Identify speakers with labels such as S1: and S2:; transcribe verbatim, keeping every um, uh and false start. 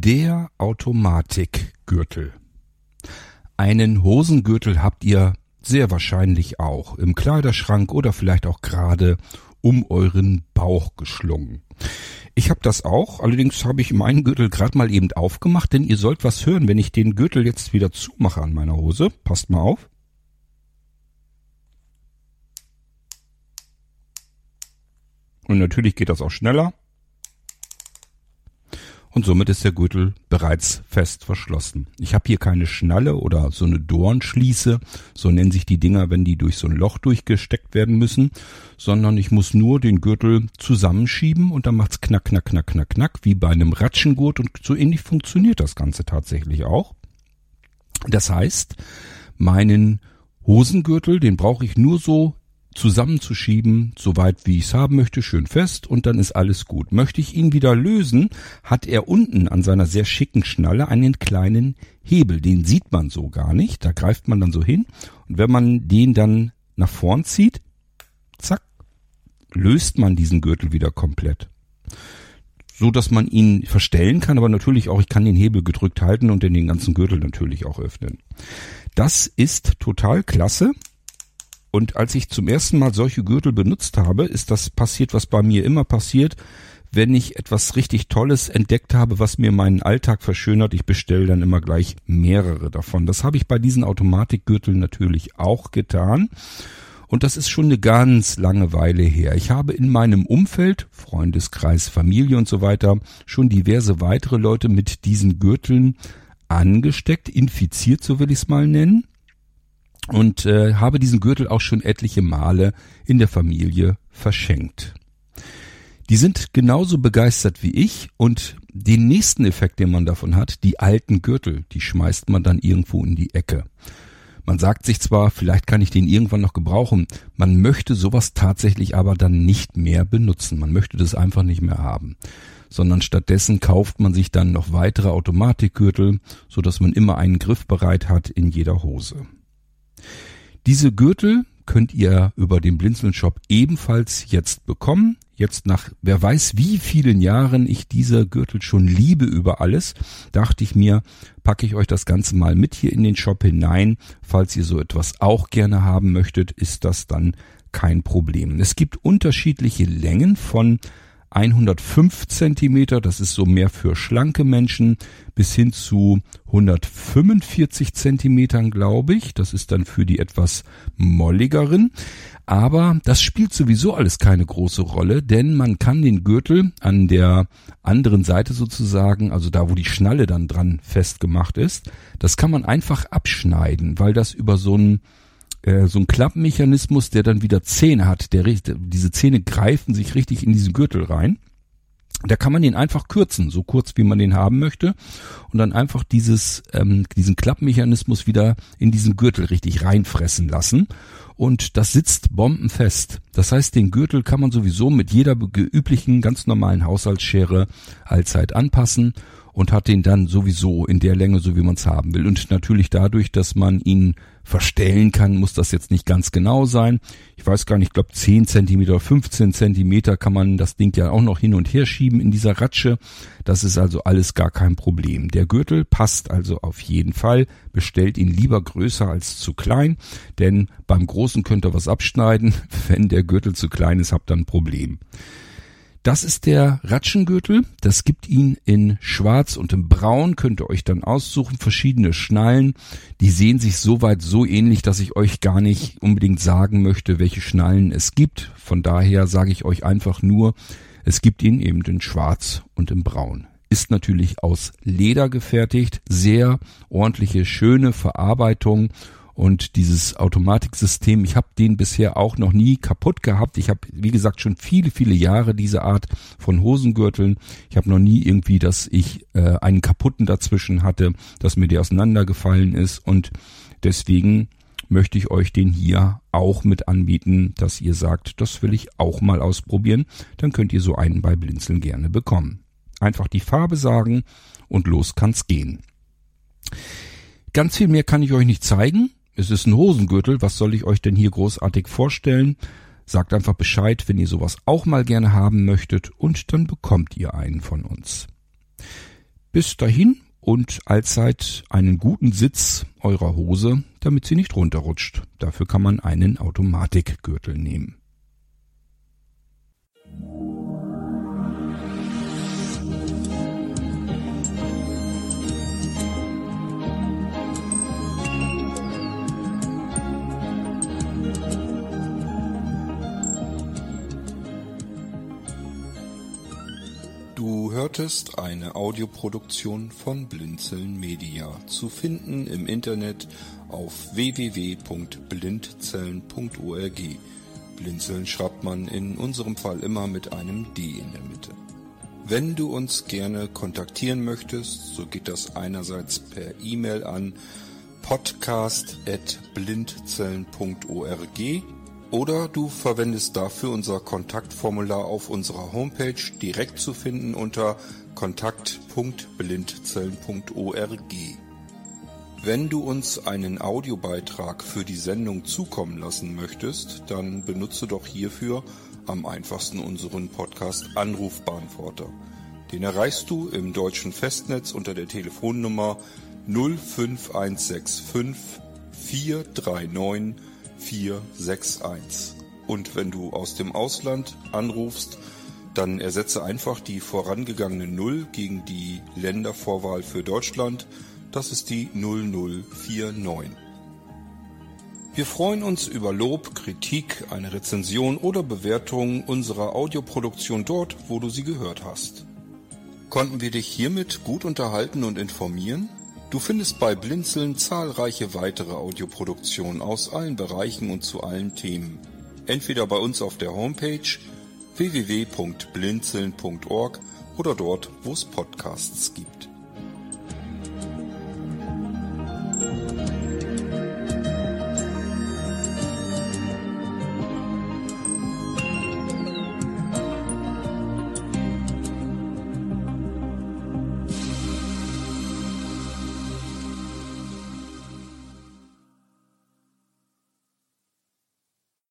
S1: Der Automatikgürtel. Einen Hosengürtel habt ihr sehr wahrscheinlich auch im Kleiderschrank oder vielleicht auch gerade um euren Bauch geschlungen. Ich habe das auch, allerdings habe ich meinen Gürtel gerade mal eben aufgemacht, denn ihr sollt was hören, wenn ich den Gürtel jetzt wieder zumache an meiner Hose. Passt mal auf. Und natürlich geht das auch schneller. Und somit ist der Gürtel bereits fest verschlossen. Ich habe hier keine Schnalle oder so eine Dornschließe, so nennen sich die Dinger, wenn die durch so ein Loch durchgesteckt werden müssen, sondern ich muss nur den Gürtel zusammenschieben und dann macht's knack, knack, knack, knack, knack, wie bei einem Ratschengurt, und so ähnlich funktioniert das Ganze tatsächlich auch. Das heißt, meinen Hosengürtel, den brauche ich nur so zusammenzuschieben, soweit wie ich es haben möchte, schön fest, und dann ist alles gut. Möchte ich ihn wieder lösen, hat er unten an seiner sehr schicken Schnalle einen kleinen Hebel. Den sieht man so gar nicht. Da greift man dann so hin, und wenn man den dann nach vorn zieht, zack, löst man diesen Gürtel wieder komplett. So, dass man ihn verstellen kann, aber natürlich auch, ich kann den Hebel gedrückt halten und dann den ganzen Gürtel natürlich auch öffnen. Das ist total klasse. Und als ich zum ersten Mal solche Gürtel benutzt habe, ist das passiert, was bei mir immer passiert, wenn ich etwas richtig Tolles entdeckt habe, was mir meinen Alltag verschönert. Ich bestelle dann immer gleich mehrere davon. Das habe ich bei diesen Automatikgürteln natürlich auch getan. Und das ist schon eine ganz lange Weile her. Ich habe in meinem Umfeld, Freundeskreis, Familie und so weiter, schon diverse weitere Leute mit diesen Gürteln angesteckt, infiziert, so will ich es mal nennen. Und äh, habe diesen Gürtel auch schon etliche Male in der Familie verschenkt. Die sind genauso begeistert wie ich, und den nächsten Effekt, den man davon hat, die alten Gürtel, die schmeißt man dann irgendwo in die Ecke. Man sagt sich zwar, vielleicht kann ich den irgendwann noch gebrauchen, man möchte sowas tatsächlich aber dann nicht mehr benutzen. Man möchte das einfach nicht mehr haben, sondern stattdessen kauft man sich dann noch weitere Automatikgürtel, so dass man immer einen Griff bereit hat in jeder Hose. Diese Gürtel könnt ihr über den Blinzeln-Shop ebenfalls jetzt bekommen. Jetzt nach wer weiß wie vielen Jahren ich diese Gürtel schon liebe über alles, dachte ich mir, packe ich euch das Ganze mal mit hier in den Shop hinein. Falls ihr so etwas auch gerne haben möchtet, ist das dann kein Problem. Es gibt unterschiedliche Längen von hundertfünf Zentimeter, das ist so mehr für schlanke Menschen, bis hin zu hundertfünfundvierzig Zentimetern, glaube ich. Das ist dann für die etwas molligeren. Aber das spielt sowieso alles keine große Rolle, denn man kann den Gürtel an der anderen Seite sozusagen, also da, wo die Schnalle dann dran festgemacht ist, das kann man einfach abschneiden, weil das über so ein so ein Klappmechanismus, der dann wieder Zähne hat, der, diese Zähne greifen sich richtig in diesen Gürtel rein. Da kann man den einfach kürzen, so kurz wie man den haben möchte, und dann einfach dieses, ähm, diesen Klappmechanismus wieder in diesen Gürtel richtig reinfressen lassen. Und das sitzt bombenfest. Das heißt, den Gürtel kann man sowieso mit jeder üblichen, ganz normalen Haushaltsschere allzeit anpassen und hat den dann sowieso in der Länge, so wie man es haben will. Und natürlich dadurch, dass man ihn verstellen kann, muss das jetzt nicht ganz genau sein. Ich weiß gar nicht, ich glaube zehn Zentimeter, fünfzehn Zentimeter kann man das Ding ja auch noch hin und her schieben in dieser Ratsche. Das ist also alles gar kein Problem. Der Gürtel passt also auf jeden Fall. Bestellt ihn lieber größer als zu klein, denn beim Großen könnt ihr was abschneiden. Wenn der Gürtel zu klein ist, habt ihr ein Problem. Das ist der Ratschengürtel. Das gibt ihn in Schwarz und in Braun. Könnt ihr euch dann aussuchen. Verschiedene Schnallen. Die sehen sich soweit so ähnlich, dass ich euch gar nicht unbedingt sagen möchte, welche Schnallen es gibt. Von daher sage ich euch einfach nur, es gibt ihn eben in Schwarz und in Braun. Ist natürlich aus Leder gefertigt. Sehr ordentliche, schöne Verarbeitung. Und dieses Automatiksystem, ich habe den bisher auch noch nie kaputt gehabt. Ich habe, wie gesagt, schon viele, viele Jahre diese Art von Hosengürteln. Ich habe noch nie irgendwie, dass ich äh, einen kaputten dazwischen hatte, dass mir der auseinandergefallen ist. Und deswegen möchte ich euch den hier auch mit anbieten, dass ihr sagt, das will ich auch mal ausprobieren. Dann könnt ihr so einen bei Blinzeln gerne bekommen. Einfach die Farbe sagen und los kann's gehen. Ganz viel mehr kann ich euch nicht zeigen. Es ist ein Hosengürtel, was soll ich euch denn hier großartig vorstellen? Sagt einfach Bescheid, wenn ihr sowas auch mal gerne haben möchtet, und dann bekommt ihr einen von uns. Bis dahin und allzeit einen guten Sitz eurer Hose, damit sie nicht runterrutscht. Dafür kann man einen Automatikgürtel nehmen.
S2: Du hörtest eine Audioproduktion von Blinzeln Media, zu finden im Internet auf w w w punkt blindzellen punkt org. Blinzeln schreibt man in unserem Fall immer mit einem D in der Mitte. Wenn du uns gerne kontaktieren möchtest, so geht das einerseits per E-Mail an podcast at blindzellen punkt org oder du verwendest dafür unser Kontaktformular auf unserer Homepage, direkt zu finden unter kontakt punkt blindzellen punkt org. Wenn du uns einen Audiobeitrag für die Sendung zukommen lassen möchtest, dann benutze doch hierfür am einfachsten unseren Podcast Anrufbeantworter. Den erreichst du im deutschen Festnetz unter der Telefonnummer null fünf eins sechs fünf vier drei neun vier sechs eins. Und wenn du aus dem Ausland anrufst, dann ersetze einfach die vorangegangene Null gegen die Ländervorwahl für Deutschland. Das ist die null null vier neun. Wir freuen uns über Lob, Kritik, eine Rezension oder Bewertung unserer Audioproduktion dort, wo du sie gehört hast. Konnten wir dich hiermit gut unterhalten und informieren? Du findest bei Blinzeln zahlreiche weitere Audioproduktionen aus allen Bereichen und zu allen Themen. Entweder bei uns auf der Homepage w w w punkt blinzeln punkt org oder dort, wo es Podcasts gibt.